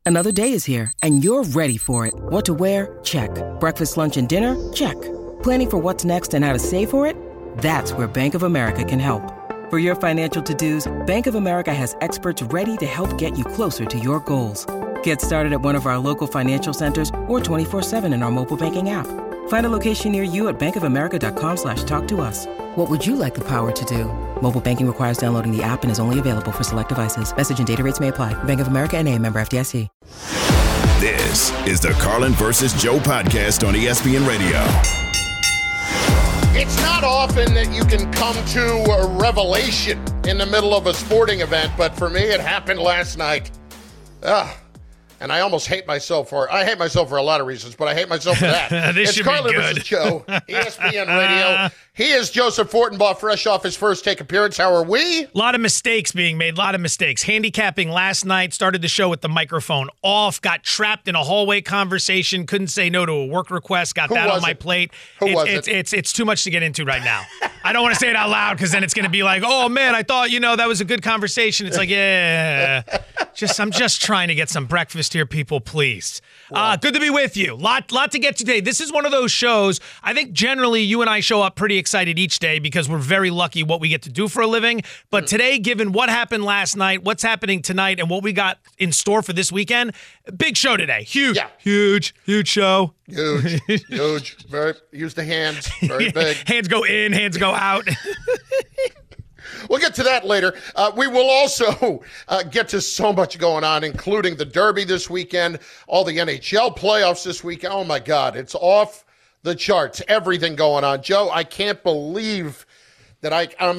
Another day is here, and you're ready for it. What to wear? Check. Breakfast, lunch, and dinner? Check. Planning for what's next and how to save for it? That's where Bank of America can help. For your financial to-dos, Bank of America has experts ready to help get you closer to your goals. Get started at one of our local financial centers or 24/7 in our mobile banking app. Find a location near you at bankofamerica.com/talktous. What would you like the power to do? Mobile banking requires downloading the app and is only available for select devices. Message and data rates may apply. Bank of America N.A., member FDIC. This is the Carlin versus Joe podcast on ESPN Radio. It's not often that you can come to a revelation in the middle of a sporting event, but for me, it happened last night. And I almost hate myself for it. I hate myself for a lot of reasons, but I hate myself for that. It's Carlin versus Joe, ESPN Radio. He is Joseph Fortenbaugh, fresh off his first take appearance. How are we? A lot of mistakes being made, a lot of mistakes. Handicapping last night, started the show with the microphone off, got trapped in a hallway conversation, couldn't say no to a work request, got that on my plate. It's too much to get into right now. I don't want to say it out loud because then it's going to be like, oh, man, I thought, that was a good conversation. It's like, yeah, I'm just trying to get some breakfast here, people, please. Good to be with you. Lot to get to today. This is one of those shows, I think generally you and I show up pretty excited each day because we're very lucky what we get to do for a living. But today, given what happened last night, what's happening tonight, and what we got in store for this weekend, big show today. Huge show. Huge. Very, use the hands. Very big. Hands go in, hands go out. We'll get to that later. We will also get to so much going on, including the Derby this weekend, all the NHL playoffs this weekend. Oh, my God. It's off the charts. Everything going on. Joe, I can't believe that I'm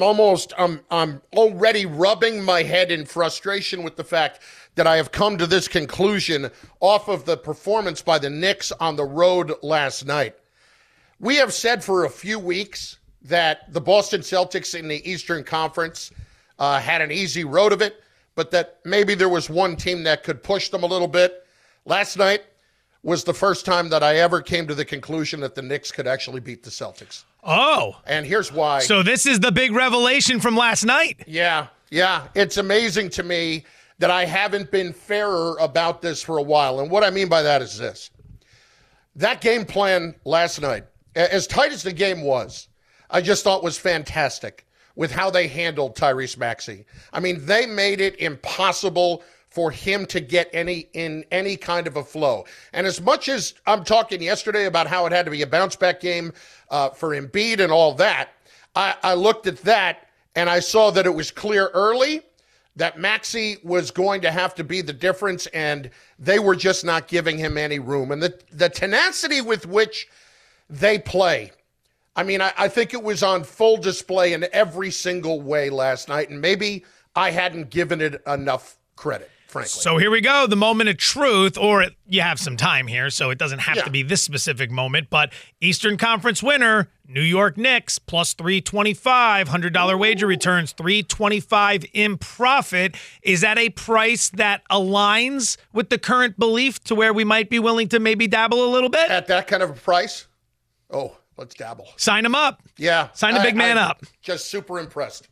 already rubbing my head in frustration with the fact that I have come to this conclusion off of the performance by the Knicks on the road last night. We have said for a few weeks that the Boston Celtics in the Eastern Conference had an easy road of it, but that maybe there was one team that could push them a little bit. Last night was the first time that I ever came to the conclusion that the Knicks could actually beat the Celtics. Oh. And here's why. So this is the big revelation from last night. Yeah. It's amazing to me that I haven't been fairer about this for a while. And what I mean by that is this. That game plan last night, as tight as the game was, I just thought was fantastic with how they handled Tyrese Maxey. I mean, they made it impossible for him to get in any kind of a flow. And as much as I'm talking yesterday about how it had to be a bounce-back game for Embiid and all that, I looked at that and I saw that it was clear early that Maxey was going to have to be the difference, and they were just not giving him any room. And the tenacity with which they play, I mean, I think it was on full display in every single way last night, and maybe I hadn't given it enough credit, frankly. So here we go, the moment of truth, or you have some time here, so it doesn't have to be this specific moment, but Eastern Conference winner, New York Knicks, plus 325, $100 wager returns, 325 in profit. Is that a price that aligns with the current belief to where we might be willing to maybe dabble a little bit? At that kind of a price? Oh, let's dabble. Sign him up. Yeah. Sign the big man up. Just super impressed.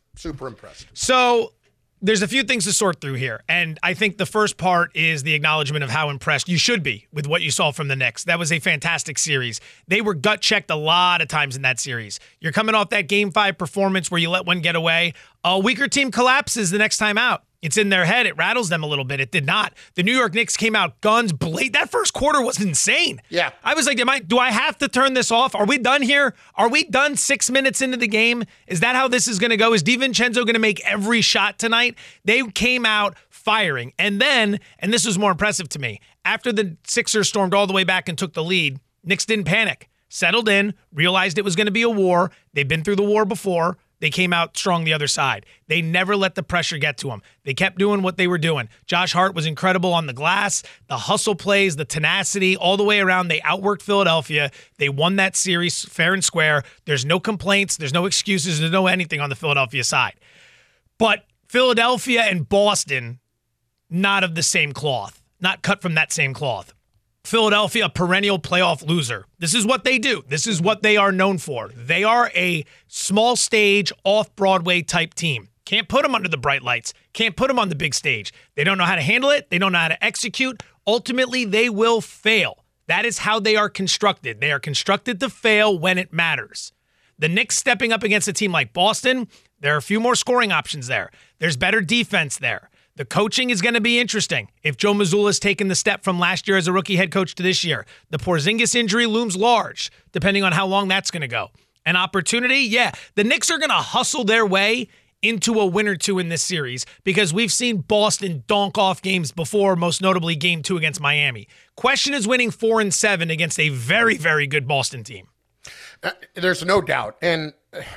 So there's a few things to sort through here. And I think the first part is the acknowledgement of how impressed you should be with what you saw from the Knicks. That was a fantastic series. They were gut-checked a lot of times in that series. You're coming off that Game 5 performance where you let one get away. A weaker team collapses the next time out. It's in their head. It rattles them a little bit. It did not. The New York Knicks came out guns blazing. That first quarter was insane. Yeah. I was like, do I have to turn this off? Are we done here? Are we done 6 minutes into the game? Is that how this is going to go? Is DiVincenzo going to make every shot tonight? They came out firing. And then, and this was more impressive to me, after the Sixers stormed all the way back and took the lead, Knicks didn't panic. Settled in, realized it was going to be a war. They've been through the war before. They came out strong the other side. They never let the pressure get to them. They kept doing what they were doing. Josh Hart was incredible on the glass, the hustle plays, the tenacity, all the way around. They outworked Philadelphia. They won that series fair and square. There's no complaints. There's no excuses. There's no anything on the Philadelphia side. But Philadelphia and Boston, not of the same cloth, not cut from that same cloth. Philadelphia, a perennial playoff loser. This is what they do. This is what they are known for. They are a small stage, off-Broadway type team. Can't put them under the bright lights. Can't put them on the big stage. They don't know how to handle it. They don't know how to execute. Ultimately, they will fail. That is how they are constructed. They are constructed to fail when it matters. The Knicks stepping up against a team like Boston, there are a few more scoring options there. There's better defense there. The coaching is going to be interesting. If Joe Mazzulla has taken the step from last year as a rookie head coach to this year, the Porzingis injury looms large, depending on how long that's going to go. An opportunity? Yeah. The Knicks are going to hustle their way into a win or two in this series because we've seen Boston donk off games before, most notably Game 2 against Miami. Question is winning 4-7 against a very, very good Boston team. There's no doubt. And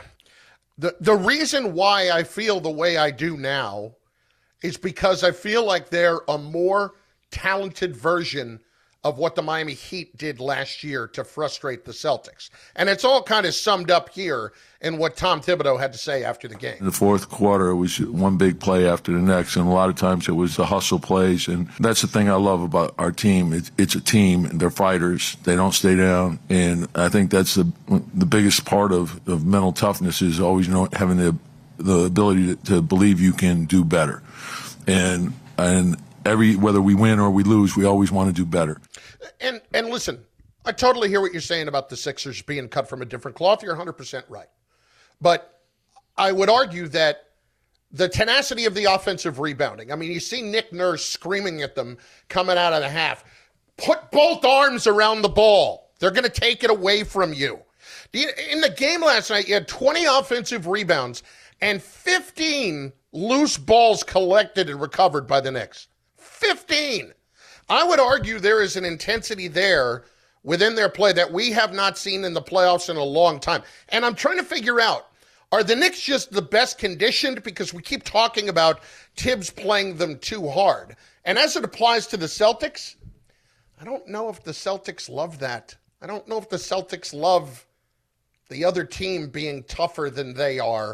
the reason why I feel the way I do now is because I feel like they're a more talented version of what the Miami Heat did last year to frustrate the Celtics. And it's all kind of summed up here in what Tom Thibodeau had to say after the game. In the fourth quarter, it was one big play after the next, and a lot of times it was the hustle plays. And that's the thing I love about our team. It's a team, and they're fighters. They don't stay down. And I think that's the biggest part of mental toughness is always having the ability to believe you can do better. And whether we win or we lose, we always want to do better. And listen, I totally hear what you're saying about the Sixers being cut from a different cloth. You're 100% right. But I would argue that the tenacity of the offensive rebounding, I mean, you see Nick Nurse screaming at them coming out of the half, put both arms around the ball. They're going to take it away from you. In the game last night, you had 20 offensive rebounds and 15 loose balls collected and recovered by the Knicks. 15. I would argue there is an intensity there within their play that we have not seen in the playoffs in a long time. And I'm trying to figure out, are the Knicks just the best conditioned? Because we keep talking about Tibbs playing them too hard. And as it applies to the Celtics, I don't know if the Celtics love that. I don't know if the Celtics love the other team being tougher than they are.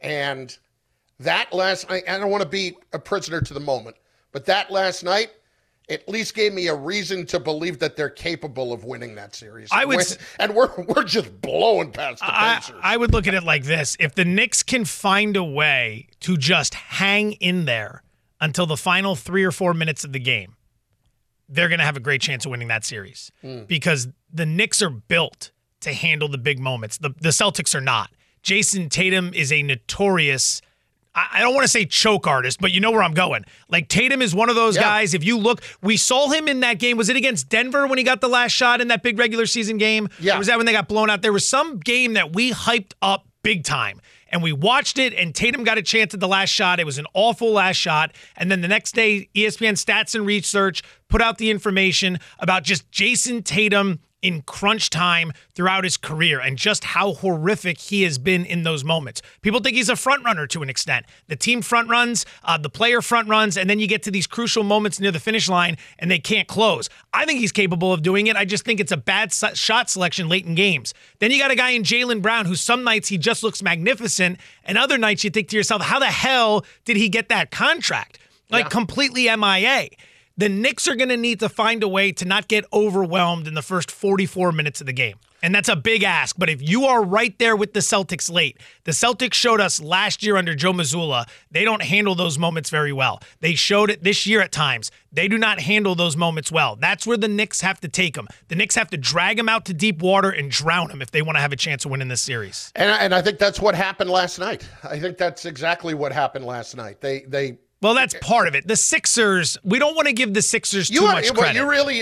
And that last night, I don't want to be a prisoner to the moment, but that last night at least gave me a reason to believe that they're capable of winning that series. And we're just blowing past the Pacers. I would look at it like this. If the Knicks can find a way to just hang in there until the final 3 or 4 minutes of the game, they're going to have a great chance of winning that series because the Knicks are built to handle the big moments. The Celtics are not. Jason Tatum is a notorious, I don't want to say choke artist, but you know where I'm going. Like, Tatum is one of those guys. If you look, we saw him in that game. Was it against Denver when he got the last shot in that big regular season game? Yeah. Or was that when they got blown out? There was some game that we hyped up big time, and we watched it, and Tatum got a chance at the last shot. It was an awful last shot. And then the next day, ESPN Stats and Research put out the information about just Jason Tatum in crunch time throughout his career and just how horrific he has been in those moments. People think he's a front runner to an extent. The team front runs, the player front runs, and then you get to these crucial moments near the finish line and they can't close. I think he's capable of doing it. I just think it's a bad shot selection late in games. Then you got a guy in Jaylen Brown who some nights he just looks magnificent and other nights you think to yourself, how the hell did he get that contract? Completely MIA. The Knicks are going to need to find a way to not get overwhelmed in the first 44 minutes of the game. And that's a big ask. But if you are right there with the Celtics late, the Celtics showed us last year under Joe Mazzulla, they don't handle those moments very well. They showed it this year at times. They do not handle those moments well. That's where the Knicks have to take them. The Knicks have to drag them out to deep water and drown them if they want to have a chance of winning this series. And I think that's what happened last night. I think that's exactly what happened last night. Well, that's part of it. The Sixers, we don't want to give the Sixers too much credit.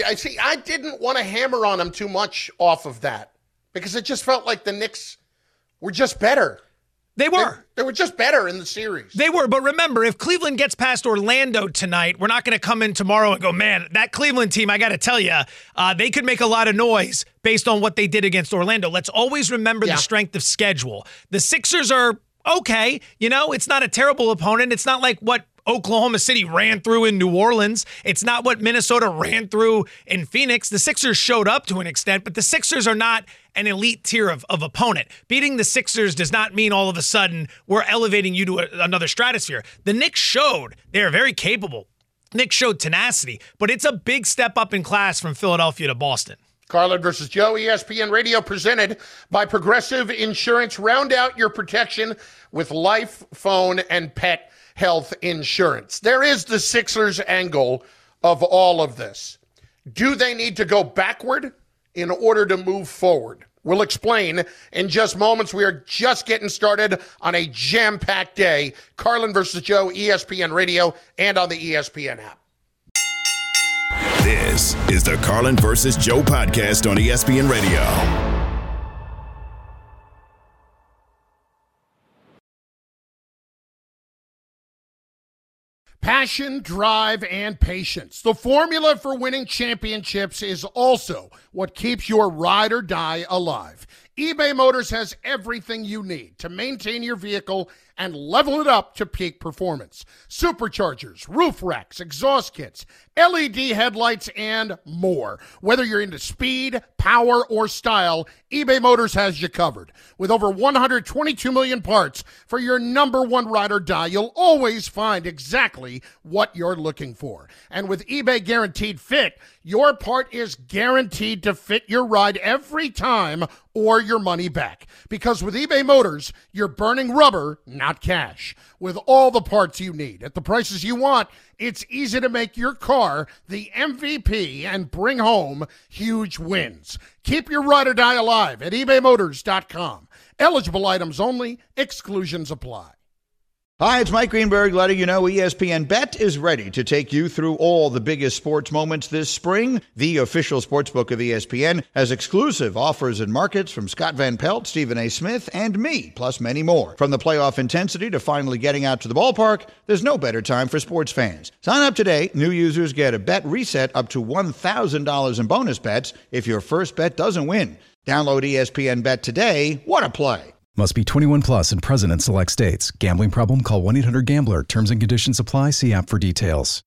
I didn't want to hammer on them too much off of that because it just felt like the Knicks were just better. They were. They were just better in the series. They were, but remember, if Cleveland gets past Orlando tonight, we're not going to come in tomorrow and go, man, that Cleveland team, I got to tell you, they could make a lot of noise based on what they did against Orlando. Let's always remember the strength of schedule. The Sixers are okay. You know, it's not a terrible opponent. It's not like what Oklahoma City ran through in New Orleans. It's not what Minnesota ran through in Phoenix. The Sixers showed up to an extent, but the Sixers are not an elite tier of opponent. Beating the Sixers does not mean all of a sudden we're elevating you to another stratosphere. The Knicks showed they are very capable. Knicks showed tenacity, but it's a big step up in class from Philadelphia to Boston. Carlin versus Joe, ESPN Radio, presented by Progressive Insurance. Round out your protection with life, phone, and pet health insurance. There is the Sixers angle of all of this. Do they need to go backward in order to move forward? We'll explain in just moments. We are just getting started on a jam-packed day. Carlin versus Joe, ESPN Radio, and on the ESPN app. This is the Carlin versus Joe podcast on ESPN Radio. Passion, drive, and patience. The formula for winning championships is also what keeps your ride or die alive. eBay Motors has everything you need to maintain your vehicle and level it up to peak performance. Superchargers, roof racks, exhaust kits, LED headlights, and more. Whether you're into speed, power, or style, eBay Motors has you covered. With over 122 million parts for your number one ride or die, you'll always find exactly what you're looking for. And with eBay Guaranteed Fit, your part is guaranteed to fit your ride every time or your money back. Because with eBay Motors, you're burning rubber, not cash. With all the parts you need at the prices you want, it's easy to make your car the MVP and bring home huge wins. Keep your ride or die alive at ebaymotors.com. Eligible items only. Exclusions apply. Hi, it's Mike Greenberg letting you know ESPN Bet is ready to take you through all the biggest sports moments this spring. The official sportsbook of ESPN has exclusive offers and markets from Scott Van Pelt, Stephen A. Smith, and me, plus many more. From the playoff intensity to finally getting out to the ballpark, there's no better time for sports fans. Sign up today. New users get a bet reset up to $1,000 in bonus bets if your first bet doesn't win. Download ESPN Bet today. What a play. Must be 21 plus and present in select states. Gambling problem? Call 1-800-GAMBLER. Terms and conditions apply. See app for details.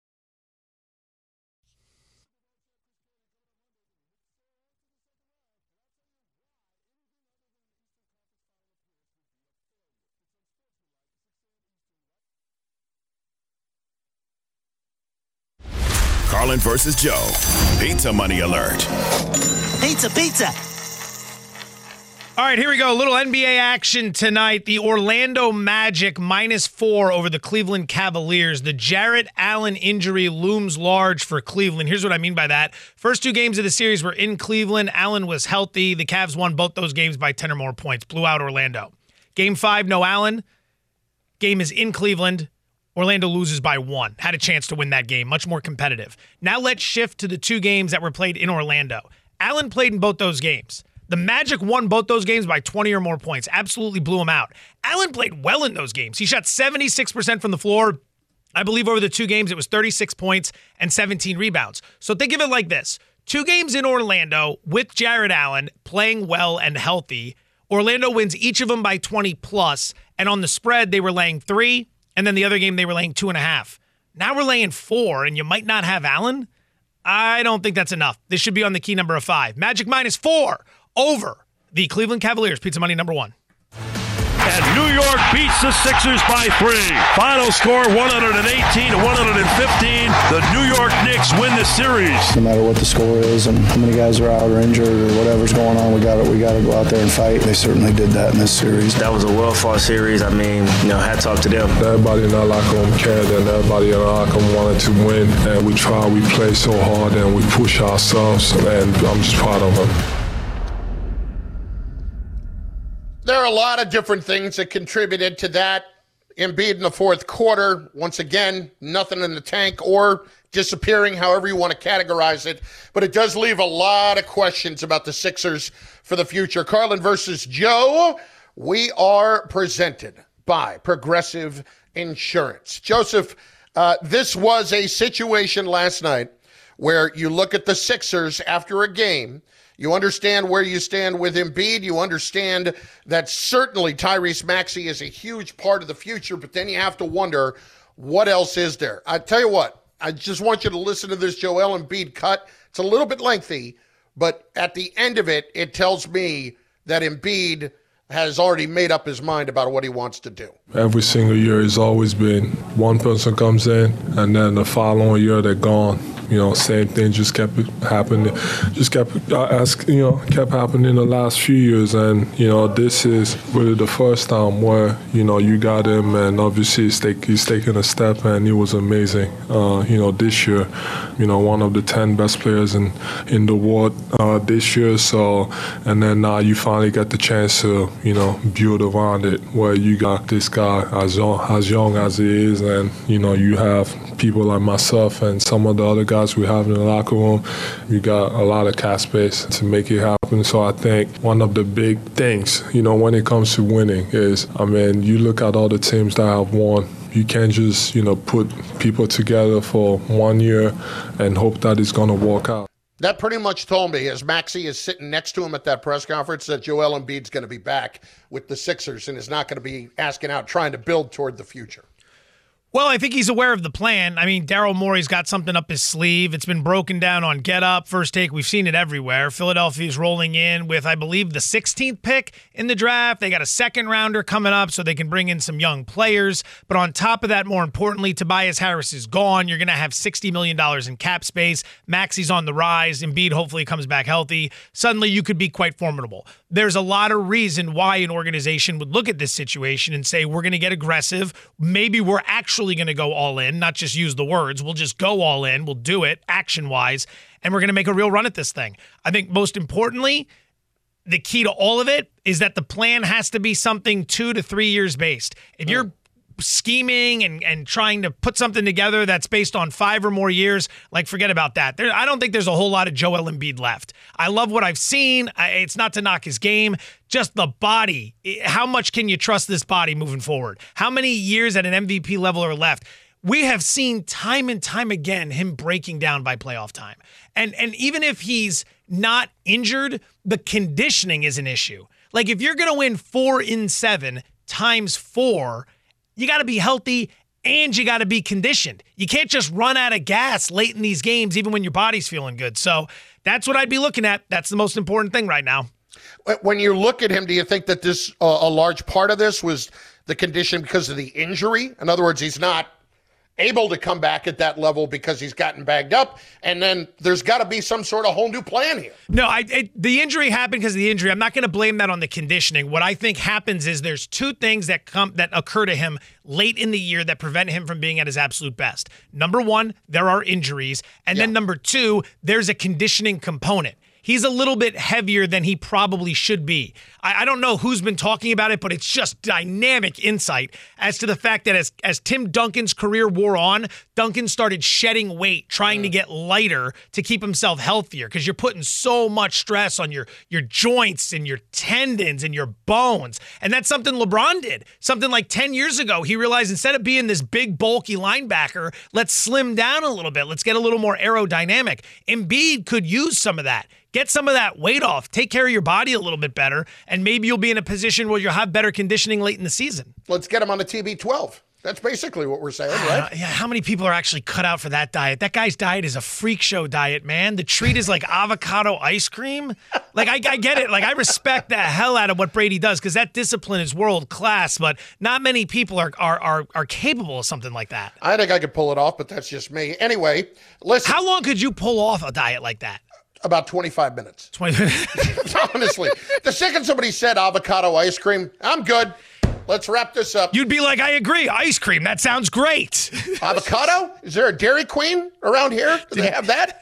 Carlin versus Joe. Pizza money alert. Pizza, pizza. All right, here we go. A little NBA action tonight. The Orlando Magic -4 over the Cleveland Cavaliers. The Jarrett Allen injury looms large for Cleveland. Here's what I mean by that. First two games of the series were in Cleveland. Allen was healthy. The Cavs won both those games by 10 or more points. Blew out Orlando. Game 5, no Allen. Game is in Cleveland. Orlando loses by 1. Had a chance to win that game. Much more competitive. Now let's shift to the two games that were played in Orlando. Allen played in both those games. The Magic won both those games by 20 or more points. Absolutely blew him out. Allen played well in those games. He shot 76% from the floor. I believe over the two games, it was 36 points and 17 rebounds. So think of it like this. 2 games in Orlando with Jarrett Allen playing well and healthy. Orlando wins each of them by 20 plus. And on the spread, they were laying 3. And then the other game, they were laying 2.5. Now we're laying 4, and you might not have Allen. I don't think that's enough. This should be on the key number of 5. Magic -4. Over the Cleveland Cavaliers. Pizza money number 1. And New York beats the Sixers by 3. Final score 118-115. The New York Knicks win the series. No matter what the score is and how many guys are out or injured or whatever's going on, we got to go out there and fight. They certainly did that in this series. That was a well-fought series. I mean, hats off to them. Everybody in our locker room cared and everybody in our locker room wanted to win. And we played so hard and we pushed ourselves, and I'm just proud of them. There are a lot of different things that contributed to that. Embiid in the fourth quarter, once again, nothing in the tank or disappearing, however you want to categorize it. But it does leave a lot of questions about the Sixers for the future. Carlin versus Joe, we are presented by Progressive Insurance. Joseph, this was a situation last night where you look at the Sixers after a game. You understand where you stand with Embiid. You understand that certainly Tyrese Maxey is a huge part of the future, but then you have to wonder, what else is there? I tell you what, I just want you to listen to this Joel Embiid cut. It's a little bit lengthy, but at the end of it, it tells me that Embiid has already made up his mind about what he wants to do. Every single year has always been one person comes in, and then the following year they're gone. Same thing just kept happening. Kept happening the last few years, and this is really the first time where you got him, and obviously he's taking a step, and he was amazing. This year, one of the 10 best players in the world this year. So, and then now you finally get the chance to build around it, where you got this guy as young as he is, and you have people like myself and some of the other guys we have in the locker room. You got a lot of cap space to make it happen. So I think one of the big things, when it comes to winning is, you look at all the teams that have won. You can't just, put people together for 1 year and hope that it's going to work out. That pretty much told me, as Maxey is sitting next to him at that press conference, that Joel Embiid's going to be back with the Sixers and is not going to be asking out, trying to build toward the future. Well, I think he's aware of the plan. Daryl Morey's got something up his sleeve. It's been broken down on Get Up, First Take. We've seen it everywhere. Philadelphia's rolling in with, I believe, the 16th pick in the draft. They got a second-rounder coming up so they can bring in some young players. But on top of that, more importantly, Tobias Harris is gone. You're going to have $60 million in cap space. Maxey's on the rise. Embiid hopefully comes back healthy. Suddenly, you could be quite formidable. There's a lot of reason why an organization would look at this situation and say, we're going to get aggressive. Maybe we're actually going to go all in, not just use the words. We'll just go all in. We'll do it action-wise, and we're going to make a real run at this thing. I think most importantly, the key to all of it is that the plan has to be something 2 to 3 years based. If you're scheming and trying to put something together that's based on 5 or more years, forget about that. I don't think there's a whole lot of Joel Embiid left. I love what I've seen. It's not to knock his game, just the body. How much can you trust this body moving forward? How many years at an MVP level are left? We have seen time and time again him breaking down by playoff time. And even if he's not injured, the conditioning is an issue. If you're going to win 4 in 7 times 4, you got to be healthy and you got to be conditioned. You can't just run out of gas late in these games, even when your body's feeling good. So that's what I'd be looking at. That's the most important thing right now. When you look at him, do you think that this a large part of this was the condition because of the injury? In other words, he's not able to come back at that level because he's gotten bagged up, and then there's got to be some sort of whole new plan here. No, the injury happened because of the injury. I'm not going to blame that on the conditioning. What I think happens is there's 2 things that occur to him late in the year that prevent him from being at his absolute best. Number 1, there are injuries, and then number 2, there's a conditioning component. He's a little bit heavier than he probably should be. I don't know who's been talking about it, but it's just dynamic insight as to the fact that as Tim Duncan's career wore on, Duncan started shedding weight, trying to get lighter to keep himself healthier, because you're putting so much stress on your joints and your tendons and your bones. And that's something LeBron did. Something like 10 years ago, he realized instead of being this big, bulky linebacker, let's slim down a little bit. Let's get a little more aerodynamic. Embiid could use some of that. Get some of that weight off. Take care of your body a little bit better, and maybe you'll be in a position where you'll have better conditioning late in the season. Let's get him on the TB12. That's basically what we're saying, right? Yeah, how many people are actually cut out for that diet? That guy's diet is a freak show diet, man. The treat is like avocado ice cream. I get it. I respect the hell out of what Brady does because that discipline is world class, but not many people are capable of something like that. I think I could pull it off, but that's just me. Anyway, listen. How long could you pull off a diet like that? About 25 minutes. 20 minutes. Honestly. The second somebody said avocado ice cream, I'm good. Let's wrap this up. You'd be like, I agree. Ice cream. That sounds great. Avocado? Is there a Dairy Queen around here? Do they have that?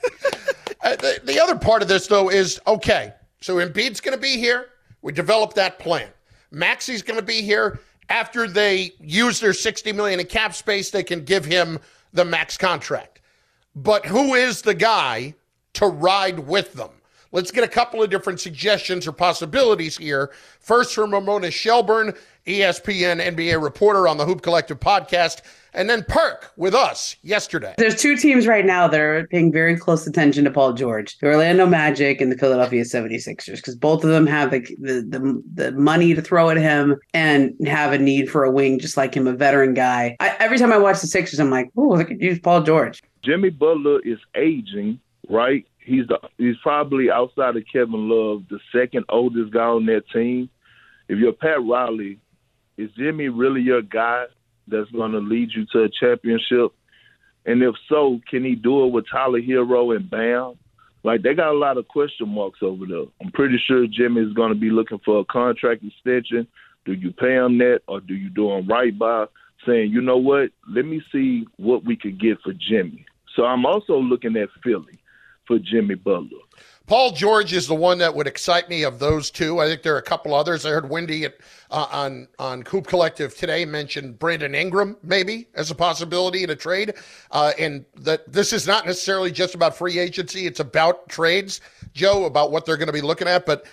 The other part of this, though, is, okay, so Embiid's going to be here. We developed that plan. Maxey's going to be here. After they use their $60 million in cap space, they can give him the max contract. But who is the guy to ride with them? Let's get a couple of different suggestions or possibilities here. First from Ramona Shelburne, ESPN NBA reporter on the Hoop Collective podcast, and then Perk with us yesterday. There's 2 teams right now that are paying very close attention to Paul George, the Orlando Magic and the Philadelphia 76ers, because both of them have the money to throw at him and have a need for a wing just like him, a veteran guy. Every time I watch the Sixers, I'm like, oh, they could use Paul George. Jimmy Butler is aging, right? He's probably, outside of Kevin Love, the second oldest guy on that team. if you're Pat Riley, is Jimmy really your guy that's going to lead you to a championship? And if so, can he do it with Tyler Hero and Bam? Like, they got a lot of question marks over there. I'm pretty sure Jimmy is going to be looking for a contract extension. Do you pay him that, or do you do him right by saying, you know what, let me see what we could get for Jimmy? So I'm also looking at Philly for Jimmy Butler. Paul George is the one that would excite me of those two. I think there are a couple others. I heard Wendy on Coop Collective today mention Brandon Ingram maybe as a possibility in a trade. And that this is not necessarily just about free agency. It's about trades, Joe, about what they're going to be looking at. But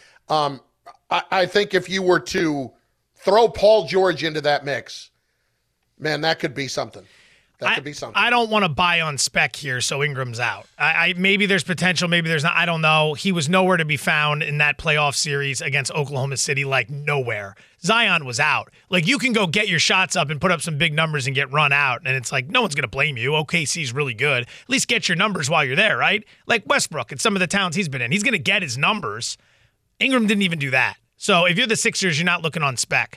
I think if you were to throw Paul George into that mix, man, that could be something. That could be something. I don't want to buy on spec here, so Ingram's out. Maybe there's potential, maybe there's not. I don't know. He was nowhere to be found in that playoff series against Oklahoma City, like nowhere. Zion was out. Like, you can go get your shots up and put up some big numbers and get run out, and it's like, no one's going to blame you. OKC's really good. At least get your numbers while you're there, right? Like Westbrook and some of the towns he's been in. He's going to get his numbers. Ingram didn't even do that. So if you're the Sixers, you're not looking on spec.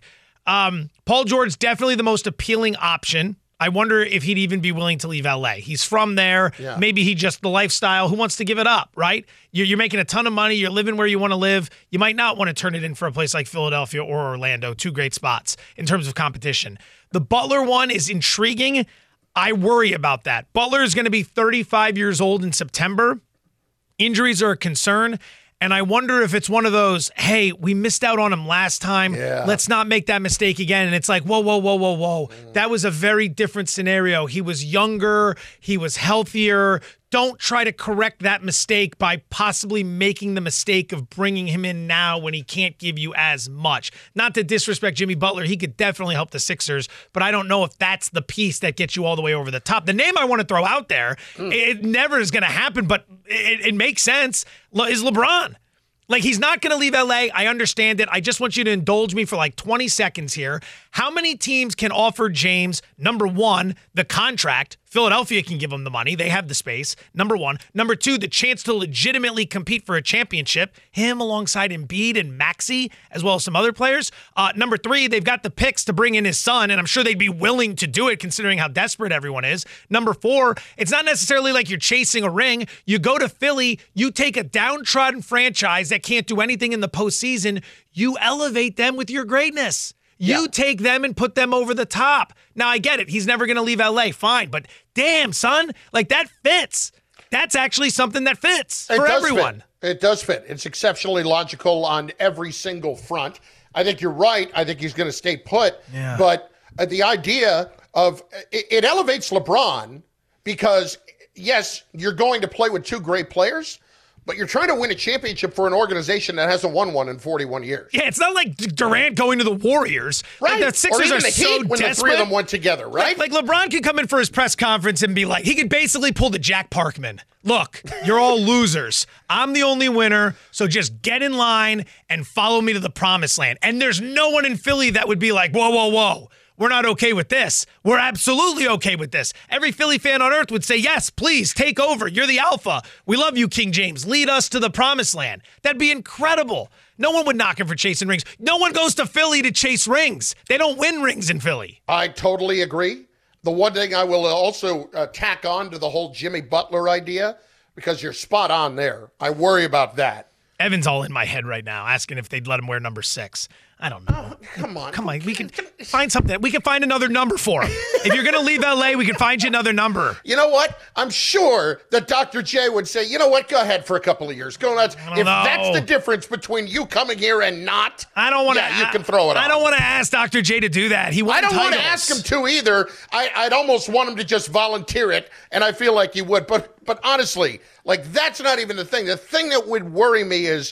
Paul George, definitely the most appealing option. I wonder if he'd even be willing to leave LA. He's from there. Yeah. Maybe he just the lifestyle. Who wants to give it up, right? You're making a ton of money. You're living where you want to live. You might not want to turn it in for a place like Philadelphia or Orlando. Two great spots in terms of competition. The Butler one is intriguing. I worry about that. Butler is going to be 35 years old in September. Injuries are a concern. And I wonder if it's one of those, hey, we missed out on him last time. Yeah. Let's not make that mistake again. And it's like, whoa. That was a very different scenario. He was younger. He was healthier. Don't try to correct that mistake by possibly making the mistake of bringing him in now when he can't give you as much. Not to disrespect Jimmy Butler. He could definitely help the Sixers, but I don't know if that's the piece that gets you all the way over the top. The name I want to throw out there, it never is going to happen, but it makes sense, is LeBron. Like, he's not going to leave LA. I understand it. I just want you to indulge me for like 20 seconds here. How many teams can offer James, number one, the contract? Philadelphia can give him the money. They have the space, number one. Number two, the chance to legitimately compete for a championship. Him alongside Embiid and Maxey, as well as some other players. Number three, they've got the picks to bring in his son, and I'm sure they'd be willing to do it considering how desperate everyone is. Number four, it's not necessarily like you're chasing a ring. You go to Philly, you take a downtrodden franchise that can't do anything in the postseason, you elevate them with your greatness. You take them and put them over the top. Now, I get it. He's never going to leave LA. Fine. But damn, son, like, that fits. That's actually something that fits for everyone. It does fit. It's exceptionally logical on every single front. I think you're right. I think he's going to stay put. Yeah. But the idea of it elevates LeBron because, yes, you're going to play with two great players, but you're trying to win a championship for an organization that hasn't won one in 41 years. Yeah, it's not like Durant going to the Warriors. Right. Like, the Sixers are so when desperate. The three of them went together, right? Like LeBron could come in for his press conference and be like, he could basically pull the Jack Parkman. Look, you're all losers. I'm the only winner, so just get in line and follow me to the promised land. And there's no one in Philly that would be like, whoa. We're not okay with this. We're absolutely okay with this. Every Philly fan on earth would say, yes, please, take over. You're the alpha. We love you, King James. Lead us to the promised land. That'd be incredible. No one would knock him for chasing rings. No one goes to Philly to chase rings. They don't win rings in Philly. I totally agree. The one thing I will also tack on to the whole Jimmy Butler idea, because you're spot on there. I worry about that. Evan's all in my head right now, asking if they'd let him wear number 6. I don't know. Oh, come on. We can find something. We can find another number for him. If you're going to leave LA, we can find you another number. You know what? I'm sure that Dr. J would say, you know what? Go ahead for a couple of years. Go nuts. If that's the difference between you coming here and not, I don't want to. Yeah, you can throw it on. I don't want to ask Dr. J to do that. I don't want to ask him to either. I'd almost want him to just volunteer it, and I feel like he would. But honestly, like, that's not even the thing. The thing that would worry me is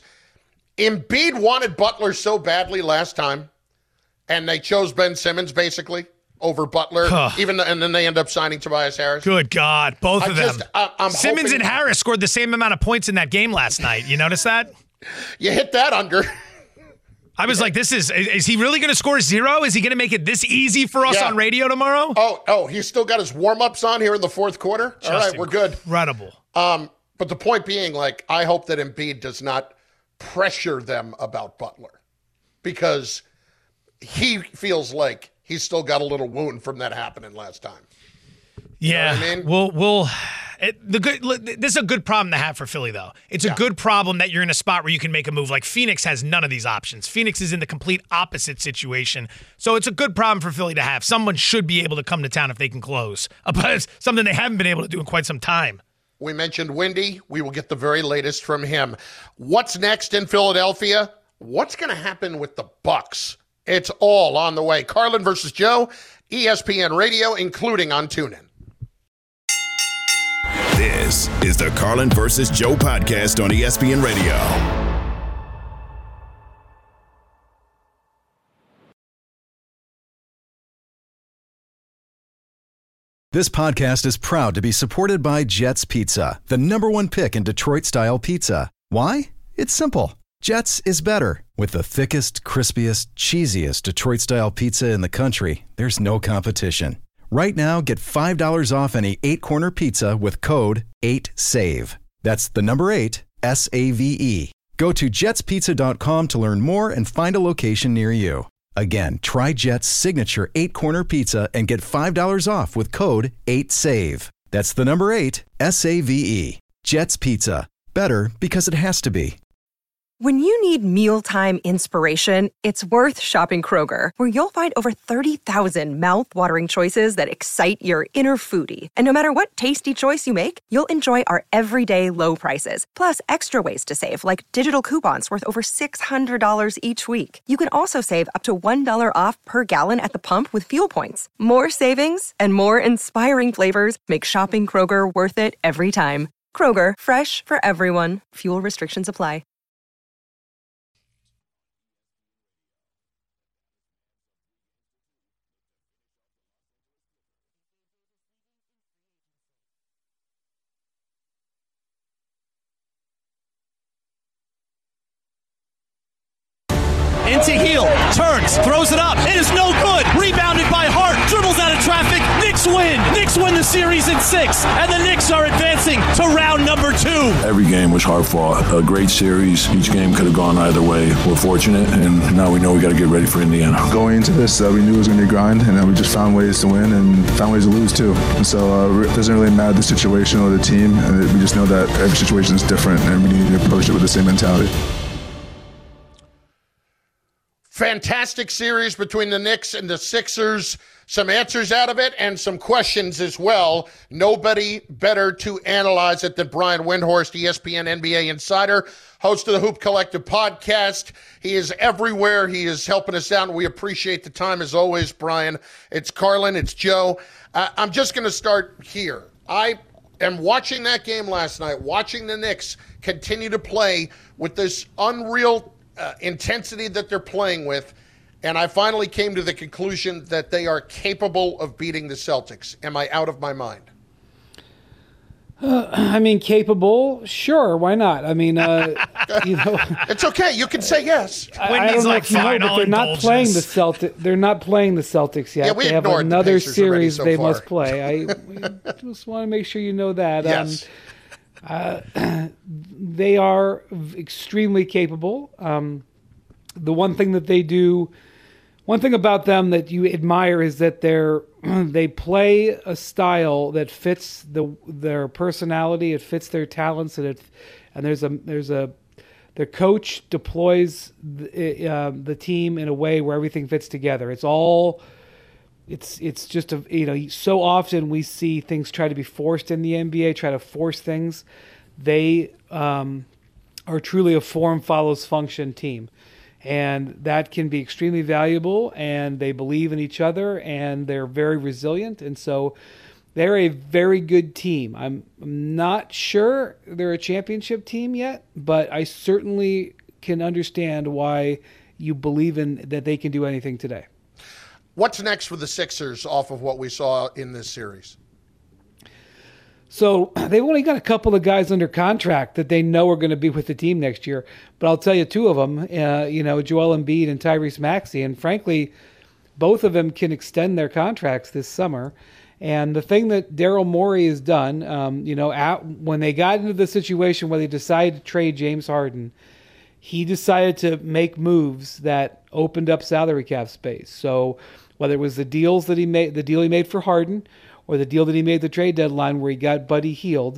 Embiid wanted Butler so badly last time, and they chose Ben Simmons basically over Butler, and then they end up signing Tobias Harris. Good God, both of them. Simmons and Harris scored the same amount of points in that game last night. You notice that? You hit that under. I was like, is he really going to score 0? Is he going to make it this easy for us on radio tomorrow? Oh, he's still got his warm-ups on here in the fourth quarter? All right, we're good. Incredible. But the point being, like, I hope that Embiid does not pressure them about Butler, because he feels like he's still got a little wound from that happening last time. Yeah, you know what I mean? This is a good problem to have for Philly, though. It's a good problem that you're in a spot where you can make a move. Like Phoenix has none of these options. Phoenix is in the complete opposite situation. So it's a good problem for Philly to have. Someone should be able to come to town if they can close. But it's something they haven't been able to do in quite some time. We mentioned Windy. We will get the very latest from him. What's next in Philadelphia? What's going to happen with the Bucks? It's all on the way. Carlin versus Joe, ESPN Radio, including on TuneIn. This is the Carlin versus Joe podcast on ESPN Radio. This podcast is proud to be supported by Jets Pizza, the #1 pick in Detroit-style pizza. Why? It's simple. Jets is better. With the thickest, crispiest, cheesiest Detroit-style pizza in the country, there's no competition. Right now, get $5 off any 8-corner pizza with code 8SAVE. That's the number 8, SAVE. Go to jetspizza.com to learn more and find a location near you. Again, try Jet's signature 8-corner pizza and get $5 off with code 8SAVE. That's the number 8, SAVE. Jet's Pizza. Better because it has to be. When you need mealtime inspiration, it's worth shopping Kroger, where you'll find over 30,000 mouth-watering choices that excite your inner foodie. And no matter what tasty choice you make, you'll enjoy our everyday low prices, plus extra ways to save, like digital coupons worth over $600 each week. You can also save up to $1 off per gallon at the pump with fuel points. More savings and more inspiring flavors make shopping Kroger worth it every time. Kroger, fresh for everyone. Fuel restrictions apply. Into heel, turns, throws it up. It is no good. Rebounded by Hart, dribbles out of traffic. Knicks win. Knicks win the series in 6, and the Knicks are advancing to round number 2. Every game was hard fought. A great series. Each game could have gone either way. We're fortunate, and now we know we got to get ready for Indiana. Going into this, we knew it was going to be a grind, and then we just found ways to win and found ways to lose too. And so it doesn't really matter the situation or the team, and we just know that every situation is different, and we need to approach it with the same mentality. Fantastic series between the Knicks and the Sixers. Some answers out of it and some questions as well. Nobody better to analyze it than Brian Windhorst, ESPN NBA insider, host of the Hoop Collective podcast. He is everywhere. He is helping us out, and we appreciate the time as always, Brian. It's Carlin. It's Joe. I'm just going to start here. I am watching that game last night, watching the Knicks continue to play with this unreal intensity that they're playing with, and I finally came to the conclusion that they are capable of beating the Celtics. Am I out of my mind? I mean, capable? Sure, why not? I mean, it's okay. You can say yes. I don't know if you know, but they're not playing the Celtics. They're not playing the Celtics yet. Yeah, we they have ignored another the Pacers series already they so far. must play. I just want to make sure you know that. Yes. They are extremely capable. The one thing that they do, one thing about them that you admire is that they play a style that fits their personality, it fits their talents, and their coach deploys the team in a way where everything fits together. It's just so often we see things try to be forced in the NBA, try to force things. They are truly a form follows function team, and that can be extremely valuable. And they believe in each other, and they're very resilient, and so they're a very good team. I'm not sure they're a championship team yet, but I certainly can understand why you believe in that they can do anything today. What's next for the Sixers off of what we saw in this series? So they've only got a couple of guys under contract that they know are going to be with the team next year. But I'll tell you, two of them, Joel Embiid and Tyrese Maxey. And frankly, both of them can extend their contracts this summer. And the thing that Daryl Morey has done, when they got into the situation where they decided to trade James Harden, he decided to make moves that opened up salary cap space. So whether it was the deal he made for Harden, or the deal that he made the trade deadline where he got Buddy Hield,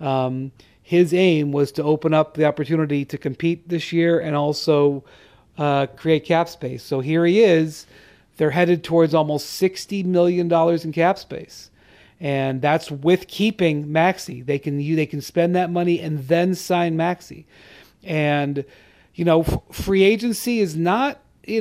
his aim was to open up the opportunity to compete this year and also create cap space. So here he is. They're headed towards almost $60 million in cap space. And that's with keeping Maxey. They can spend that money and then sign Maxey. And, free agency is not,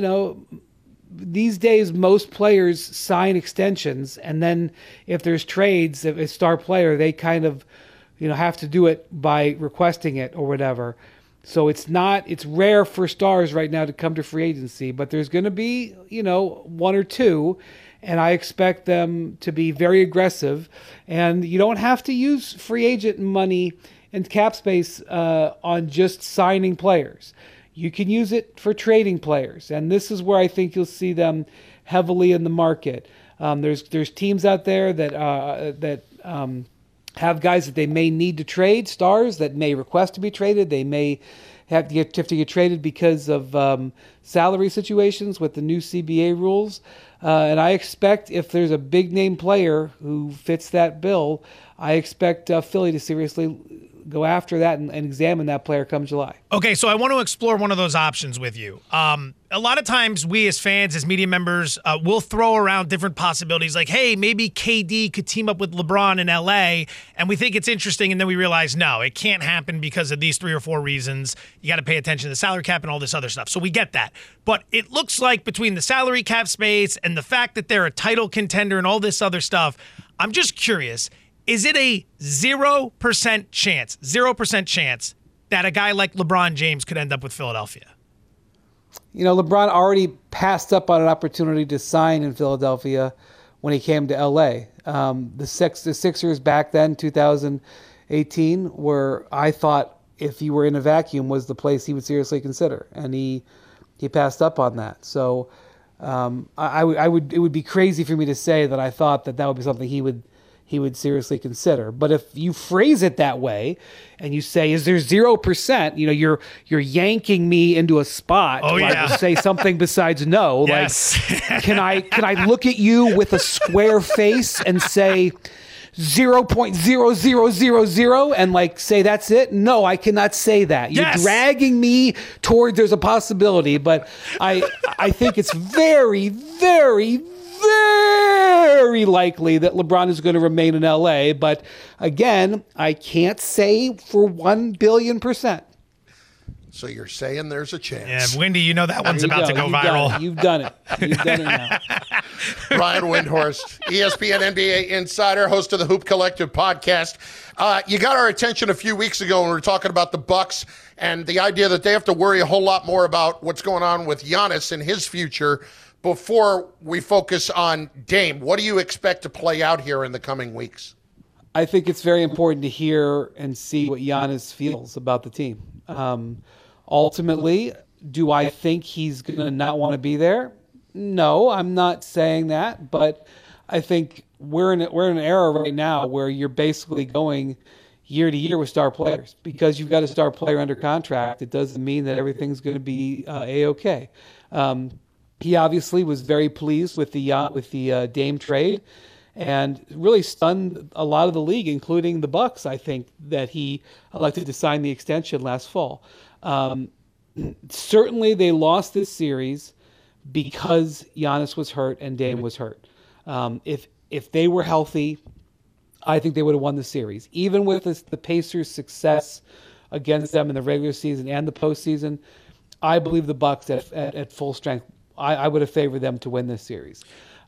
these days most players sign extensions, and then if there's trades, if a star player, they kind of, have to do it by requesting it or whatever. So it's rare for stars right now to come to free agency, but there's going to be, one or two, and I expect them to be very aggressive. And you don't have to use free agent money and cap space on just signing players. You can use it for trading players, and this is where I think you'll see them heavily in the market. There's teams out there that have guys that they may need to trade, stars that may request to be traded. They may have to get traded because of salary situations with the new CBA rules. And I expect if there's a big name player who fits that bill, I expect Philly to seriously go after that and examine that player come July. Okay, so I want to explore one of those options with you. A lot of times we as fans, as media members, will throw around different possibilities like, hey, maybe KD could team up with LeBron in LA, and we think it's interesting, and then we realize, no, it can't happen because of these 3 or 4 reasons. You got to pay attention to the salary cap and all this other stuff. So we get that. But it looks like between the salary cap space and the fact that they're a title contender and all this other stuff, I'm just curious, is it a 0% chance that a guy like LeBron James could end up with Philadelphia? LeBron already passed up on an opportunity to sign in Philadelphia when he came to LA. The Sixers back then, 2018, where I thought if he were in a vacuum was the place he would seriously consider, and he passed up on that. So it would be crazy for me to say that I thought that would be something he would seriously consider. But if you phrase it that way and you say, is there 0%, you're yanking me into a spot where I will say something besides no. Yes. Like, can I look at you with a square face and say 0.0000 and say that's it? No, I cannot say that. You're dragging me towards there's a possibility, but I think it's very, very, very likely that LeBron is going to remain in LA, but again, I can't say for 1 billion%. So you're saying there's a chance. Yeah, Windy, that one's about to go viral. You've done it. You've done it now. Brian Windhorst, ESPN NBA insider, host of the Hoop Collective podcast. You got our attention a few weeks ago when we were talking about the Bucks and the idea that they have to worry a whole lot more about what's going on with Giannis and his future before we focus on Dame. What do you expect to play out here in the coming weeks? I think it's very important to hear and see what Giannis feels about the team. Ultimately, do I think he's going to not want to be there? No, I'm not saying that, but I think we're in an era right now where you're basically going year to year with star players. Because you've got a star player under contract, it doesn't mean that everything's going to be A-OK. He obviously was very pleased with the Dame trade, and really stunned a lot of the league, including the Bucks. I think that he elected to sign the extension last fall. Certainly, they lost this series because Giannis was hurt and Dame was hurt. If they were healthy, I think they would have won the series. Even with the Pacers' success against them in the regular season and the postseason, I believe the Bucks at full strength, I would have favored them to win this series.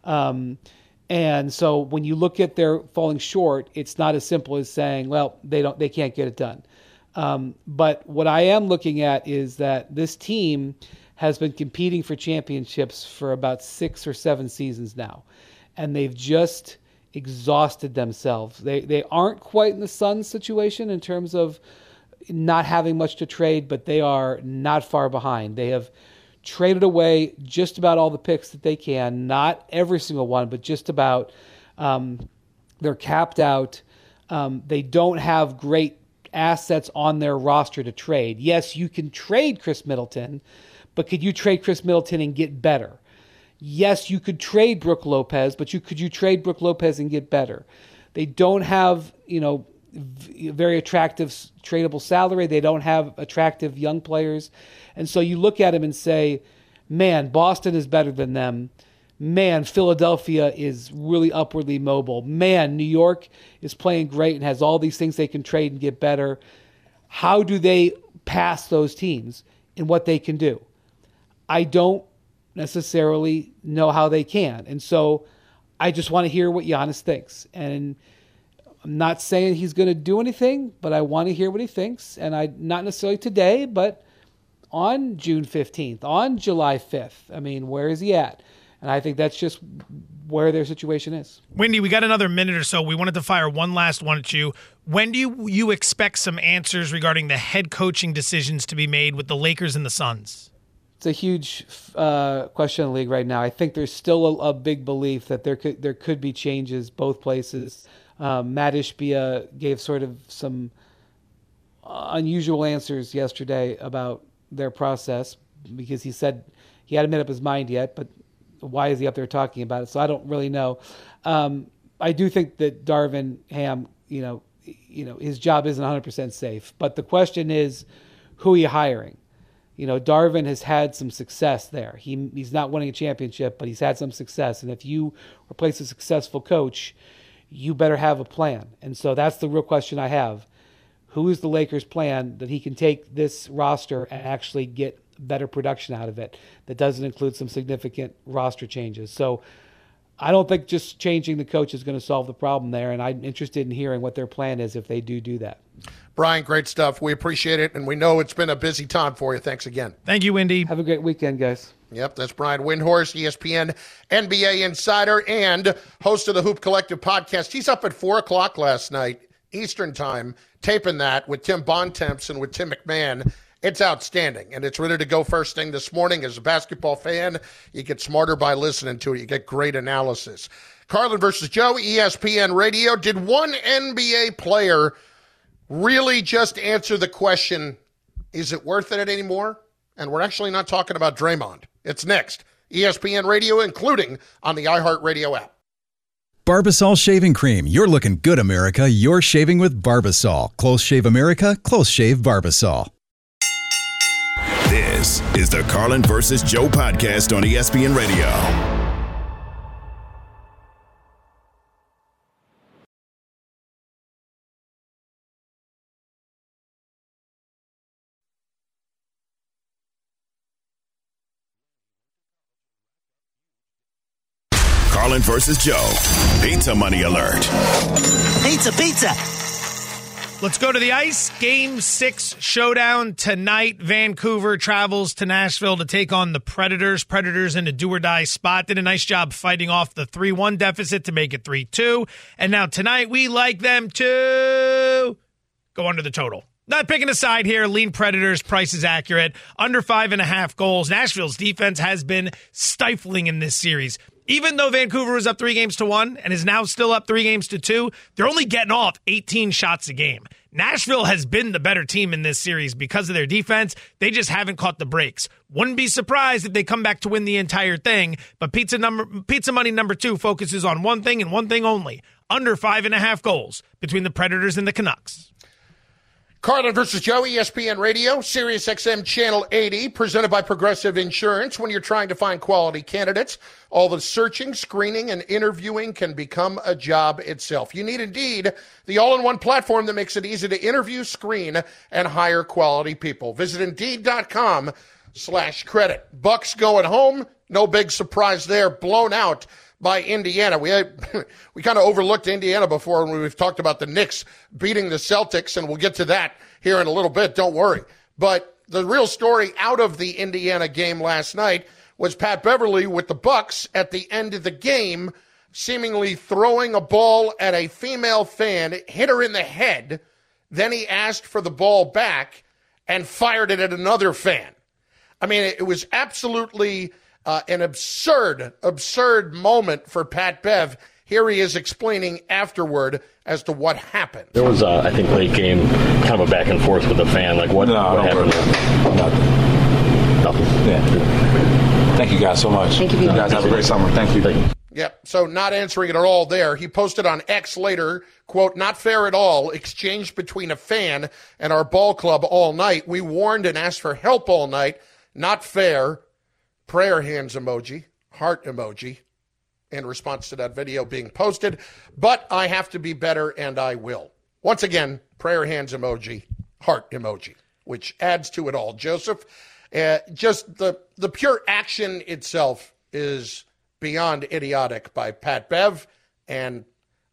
And so when you look at their falling short, it's not as simple as saying, well, they can't get it done. But what I am looking at is that this team has been competing for championships for about 6 or 7 seasons now, and they've just exhausted themselves. They aren't quite in the Suns situation in terms of not having much to trade, but they are not far behind. They have traded away just about all the picks that they can, not every single one, but just about. They're capped out. They don't have great assets on their roster to trade. Yes, you can trade Chris Middleton, but could you trade Chris Middleton and get better? Yes, you could trade Brook Lopez, but could you trade Brook Lopez and get better? They don't have, very attractive tradable salary. They don't have attractive young players. And so you look at them and say, man, Boston is better than them. Man, Philadelphia is really upwardly mobile. Man, New York is playing great and has all these things they can trade and get better. How do they pass those teams in what they can do? I don't necessarily know how they can. And so I just want to hear what Giannis thinks. And I'm not saying he's going to do anything, but I want to hear what he thinks. And not necessarily today, but on June 15th, on July 5th. I mean, where is he at? And I think that's just where their situation is. Wendy, we got another minute or so. We wanted to fire one last one at you. When do you expect some answers regarding the head coaching decisions to be made with the Lakers and the Suns? It's a huge question in the league right now. I think there's still a big belief that there could be changes both places. Matt Ishbia gave sort of some unusual answers yesterday about their process because he said he hadn't made up his mind yet, but why is he up there talking about it? So I don't really know. I do think that Darvin Ham, his job isn't 100% safe, but the question is, who are you hiring? Darvin has had some success there. He's not winning a championship, but he's had some success. And if you replace a successful coach, you better have a plan. And so that's the real question I have. Who is the Lakers' plan that he can take this roster and actually get better production out of it that doesn't include some significant roster changes? So I don't think just changing the coach is going to solve the problem there, and I'm interested in hearing what their plan is if they do that. Brian, great stuff. We appreciate it, and we know it's been a busy time for you. Thanks again. Thank you, Wendy. Have a great weekend, guys. Yep, that's Brian Windhorst, ESPN NBA insider and host of the Hoop Collective podcast. He's up at 4 o'clock last night, Eastern time, taping that with Tim Bontemps and with Tim McMahon. It's outstanding, and it's ready to go first thing this morning. As a basketball fan, you get smarter by listening to it. You get great analysis. Carlin versus Joe, ESPN Radio. Did one NBA player really just answer the question, is it worth it anymore? And we're actually not talking about Draymond. It's next. ESPN Radio, including on the iHeartRadio app. Barbasol Shaving Cream. You're looking good, America. You're shaving with Barbasol. Close Shave America, Close Shave Barbasol. This is the Carlin versus Joe podcast on ESPN Radio. Carlin versus Joe. Pizza money alert. Pizza, pizza. Let's go to the ice. Game 6 showdown tonight. Vancouver travels to Nashville to take on the Predators. Predators in a do-or-die spot. Did a nice job fighting off the 3-1 deficit to make it 3-2. And now tonight, we like them to go under the total. Not picking a side here. Lean Predators. Price is accurate. Under 5.5 goals. Nashville's defense has been stifling in this series. Even though Vancouver is up 3-1 and is now still up 3-2, they're only getting off 18 shots a game. Nashville has been the better team in this series because of their defense. They just haven't caught the breaks. Wouldn't be surprised if they come back to win the entire thing, but Pizza Money number 2 focuses on one thing and one thing only. Under 5.5 goals between the Predators and the Canucks. Carlin versus Joe, ESPN Radio, Sirius XM Channel 80, presented by Progressive Insurance. When you're trying to find quality candidates, all the searching, screening, and interviewing can become a job itself. You need Indeed, the all-in-one platform that makes it easy to interview, screen, and hire quality people. Visit Indeed.com/credit. Bucks going home. No big surprise there. Blown out by Indiana. We kind of overlooked Indiana before when we've talked about the Knicks beating the Celtics, and we'll get to that here in a little bit. Don't worry. But the real story out of the Indiana game last night was Pat Beverly with the Bucks at the end of the game, seemingly throwing a ball at a female fan, hit her in the head. Then he asked for the ball back and fired it at another fan. I mean, it was absolutely an absurd moment for Pat Bev. Here he is explaining afterward as to what happened. There was, I think, late game, kind of a back and forth with the fan. Like, what happened? Nothing. Yeah. Thank you guys so much. Thank you. You guys have a great summer. Thank you. Yep, so not answering it at all there. He posted on X later, quote, "Not fair at all. Exchange between a fan and our ball club all night. We warned and asked for help all night. Not fair." Prayer hands emoji, heart emoji, in response to that video being posted. "But I have to be better, and I will." Once again, prayer hands emoji, heart emoji, which adds to it all. Joseph, just the pure action itself is beyond idiotic by Pat Bev, and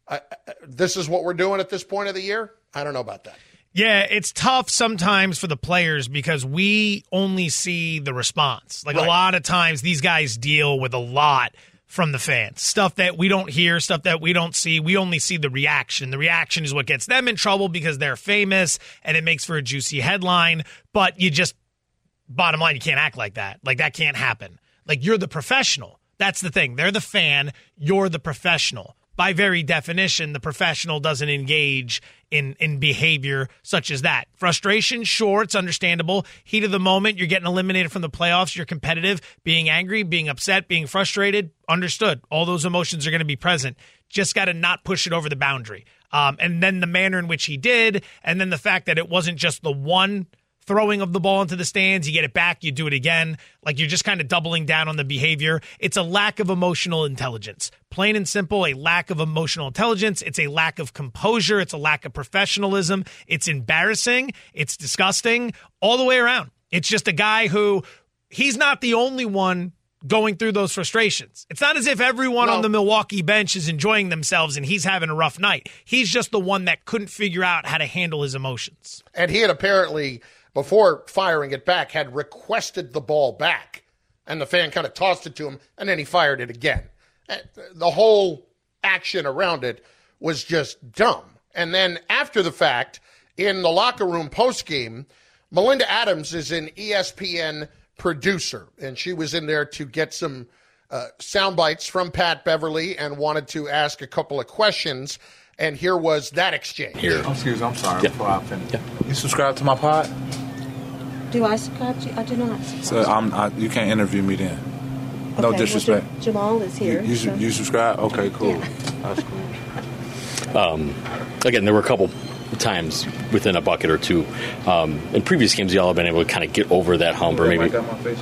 this is what we're doing at this point of the year? I don't know about that. Yeah, it's tough sometimes for the players because we only see the response. Like, right. A lot of times these guys deal with a lot from the fans. Stuff that we don't hear, stuff that we don't see. We only see the reaction. The reaction is what gets them in trouble because they're famous and it makes for a juicy headline. But bottom line, you can't act like that. Like, that can't happen. Like, you're the professional. That's the thing. They're the fan. You're the professional. By very definition, the professional doesn't engage in behavior such as that. Frustration, sure, it's understandable. Heat of the moment, you're getting eliminated from the playoffs. You're competitive. Being angry, being upset, being frustrated, understood. All those emotions are going to be present. Just got to not push it over the boundary. And then the manner in which he did, and then the fact that it wasn't just the one throwing of the ball into the stands, you get it back, you do it again. Like, you're just kind of doubling down on the behavior. It's a lack of emotional intelligence. Plain and simple, a lack of emotional intelligence. It's a lack of composure. It's a lack of professionalism. It's embarrassing. It's disgusting all the way around. It's just a guy who, he's not the only one going through those frustrations. It's not as if everyone on the Milwaukee bench is enjoying themselves and he's having a rough night. He's just the one that couldn't figure out how to handle his emotions. And he had apparently, before firing it back, had requested the ball back, and the fan kind of tossed it to him, and then he fired it again. The whole action around it was just dumb. And then after the fact, in the locker room postgame, Melinda Adams is an ESPN producer, and she was in there to get some sound bites from Pat Beverly and wanted to ask a couple of questions. And here was that exchange. Here. Excuse me, I'm sorry. Before I finish. You subscribe to my pod? Do I subscribe to you? I do not So subscribe. you can't interview me then. No okay, disrespect. Well, Jamal is here. You subscribe? Okay, cool. Yeah. That's cool. Again, there were a couple times within a bucket or two. In previous games, y'all have been able to kind of get over that hump, or maybe. On my face,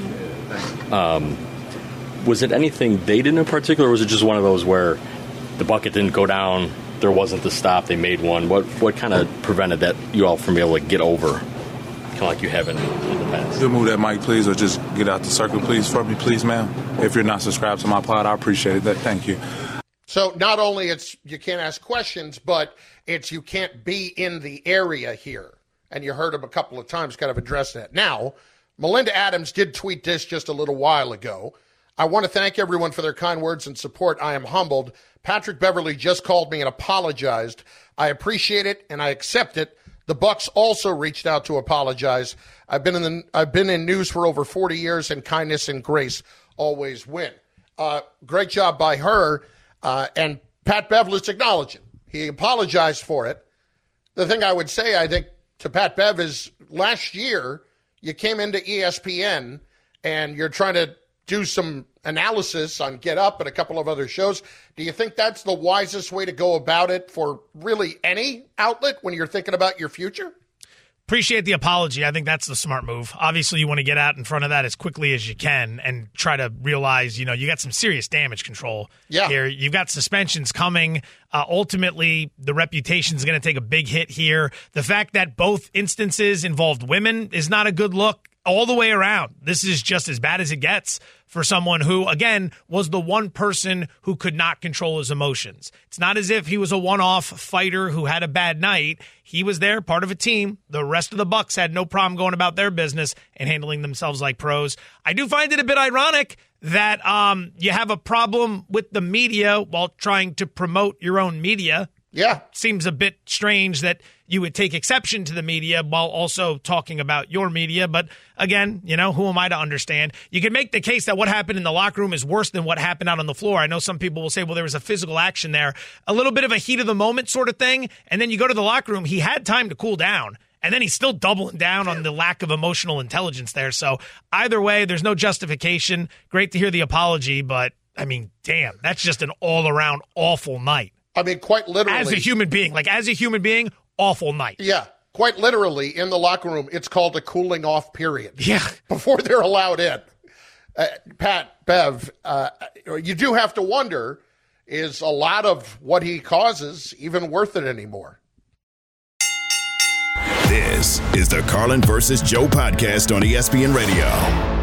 please. Was it anything they did in particular, or was it just one of those where the bucket didn't go down, there wasn't the stop, they made one? What kind of prevented that you all from being able to get over, kind of like you have in the past? You'll move that mic, please, or just get out the circle, please, for me, please, ma'am. If you're not subscribed to my pod, I appreciate it. Thank you. So not only it's you can't ask questions, but it's you can't be in the area here. And you heard him a couple of times kind of address that. Now, Melinda Adams did tweet this just a little while ago. "I want to thank everyone for their kind words and support. I am humbled. Patrick Beverly just called me and apologized. I appreciate it and I accept it. The Bucks also reached out to apologize. I've been in news for over 40 years, and kindness and grace always win." Great job by her. And Pat Bev, let's acknowledge it. He apologized for it. The thing I would say, I think, to Pat Bev is last year you came into ESPN and you're trying to do some analysis on Get Up and a couple of other shows. Do you think that's the wisest way to go about it for really any outlet when you're thinking about your future? Appreciate the apology. I think that's the smart move. Obviously, you want to get out in front of that as quickly as you can and try to realize, you got some serious damage control here. You've got suspensions coming. Ultimately, the reputation is going to take a big hit here. The fact that both instances involved women is not a good look all the way around. This is just as bad as it gets for someone who, again, was the one person who could not control his emotions. It's not as if he was a one-off fighter who had a bad night. He was there, part of a team. The rest of the Bucks had no problem going about their business and handling themselves like pros. I do find it a bit ironic that you have a problem with the media while trying to promote your own media. Yeah. Seems a bit strange that you would take exception to the media while also talking about your media. But again, who am I to understand? You can make the case that what happened in the locker room is worse than what happened out on the floor. I know some people will say, well, there was a physical action there, a little bit of a heat of the moment sort of thing. And then you go to the locker room. He had time to cool down. And then he's still doubling down on the lack of emotional intelligence there. So either way, there's no justification. Great to hear the apology, but I mean, damn, that's just an all-around awful night. I mean, quite literally. As a human being, awful night. Yeah, quite literally in the locker room, it's called a cooling off period. Yeah. Before they're allowed in. Pat, Bev, you do have to wonder, is a lot of what he causes even worth it anymore? This is the Carlin versus Joe podcast on ESPN Radio.